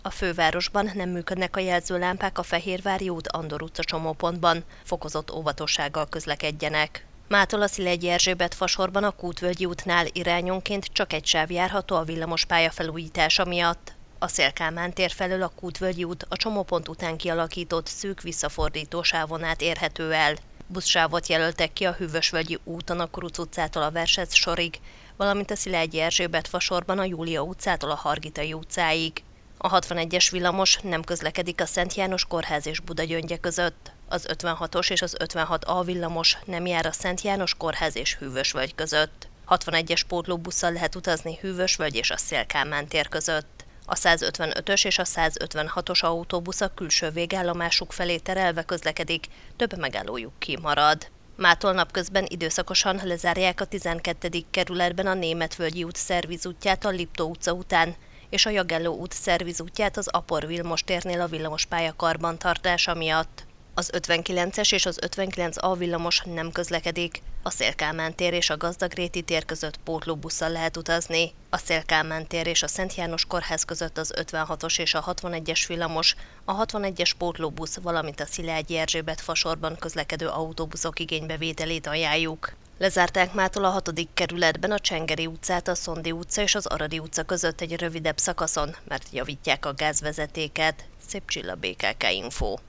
A fővárosban nem működnek a jelzőlámpák a Fehérvári út Andor utca csomópontban, fokozott óvatossággal közlekedjenek. Mától a Szilegyi Erzsébet fasorban a Kútvölgyi útnál irányonként csak egy sáv járható a villamospálya felújítása miatt. A Széll-Kálmán tér felől a Kútvölgyi út a csomópont után kialakított szűk visszafordító sávon át érhető el. Buszsávot jelöltek ki a Hűvösvölgyi úton a Kuruc utcától a Versec sorig, valamint a Szilegyi Erzsébet fasorban a Júlia utcától a Hargitai utcáig. A 61-es villamos nem közlekedik a Szent János Kórház és Budagyöngye között. Az 56-os és az 56A villamos nem jár a Szent János Kórház és Hűvösvölgy között. 61-es pótlóbusszal lehet utazni Hűvösvölgy és a Széll-Kálmán tér között. A 155-ös és a 156-os autóbusz a külső végállomásuk felé terelve közlekedik, több megállójuk kimarad. Mától napközben időszakosan lezárják a 12. kerületben a Németvölgyi út szervizútját a Liptó utca után, és a Jagelló út szervizútját az Apor Vilmos térnél a villamospálya karbantartása miatt. Az 59-es és az 59A villamos nem közlekedik. A Széll-Kálmán tér és a Gazdagréti tér között pótlóbusszal lehet utazni. A Széll-Kálmán tér és a Szent János Kórház között az 56-os és a 61-es villamos, a 61-es pótlóbusz, valamint a Szilágyi Erzsébet fasorban közlekedő autóbuszok igénybevételét ajánljuk. Lezárták mától a 6. kerületben a Csengeri utcát, a Szondi utca és az Aradi utca között egy rövidebb szakaszon, mert javítják a gázvezetéket. Szép Csilla, BKK Info.